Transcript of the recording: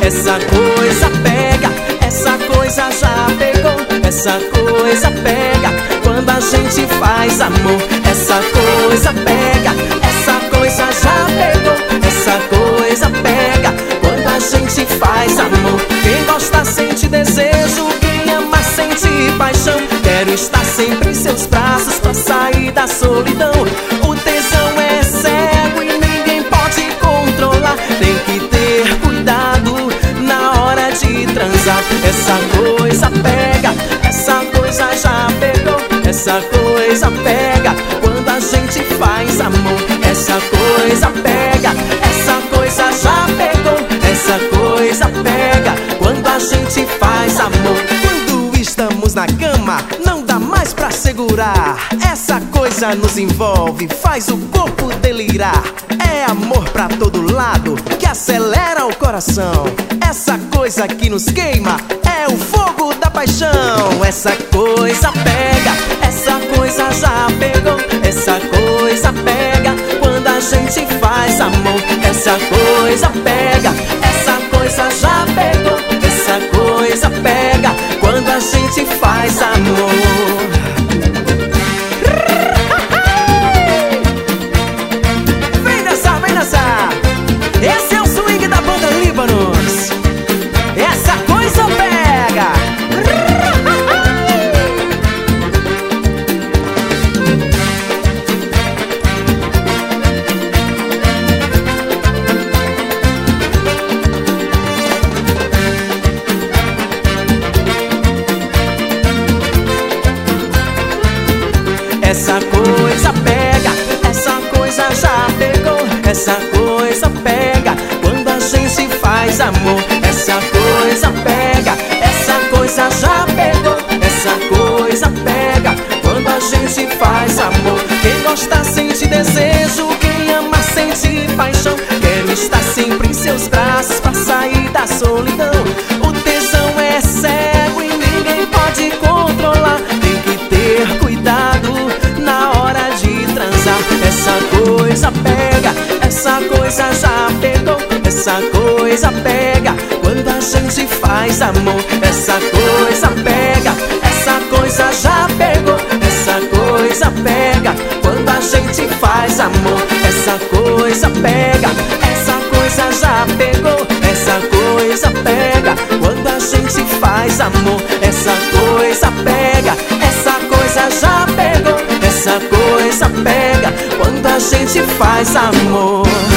essa coisa pega, essa coisa já pegou, essa coisa pega quando a gente faz amor. Essa coisa pega, essa coisa já pegou, essa coisa pega quando a gente faz amor. Quem gosta sente desejo, quem ama sente paixão. Quero estar sempre em seus braços pra sair da solidão. O tesão é cego e ninguém pode controlar. Tem que ter cuidado na hora de transar. Essa coisa pega, essa coisa já pegou, essa coisa pega quando a gente faz amor. Essa coisa pega, essa coisa já pegou, essa coisa pega quando a gente faz amor. Quando estamos na cama, não dá mais pra segurar. Essa coisa nos envolve, faz o corpo delirar. É amor pra todo lado, que acelera o coração. Essa coisa que nos queima é o fogo da paixão. Essa coisa pega, essa coisa já pegou, essa coisa pega quando a gente faz amor. Essa coisa pega, essa coisa já pegou, essa coisa pega quando a gente faz amor. Vem dançar, vem dançar. Esse é o swing da banda Líbanos. Essa coisa pega. Essa coisa pega, essa coisa já pegou, essa coisa pega quando a gente faz amor. Essa coisa pega, essa coisa já pegou, essa coisa pega quando a gente faz amor. Quem gosta sente desejo, quem ama sente paixão. Quero estar sempre em seus braços pra sair da solidão. O tesão é cego e ninguém pode controlar. Tem que ter cuidado na hora de transar. Essa coisa pega, essa coisa já pegou, essa coisa pega quando a gente faz amor. Essa coisa pega, essa coisa já pegou, essa coisa pega quando a gente faz amor. Essa coisa pega, essa coisa já pegou, essa coisa pega quando a gente faz amor. Essa coisa pega, essa coisa já pegou, essa coisa pega quando a gente faz amor.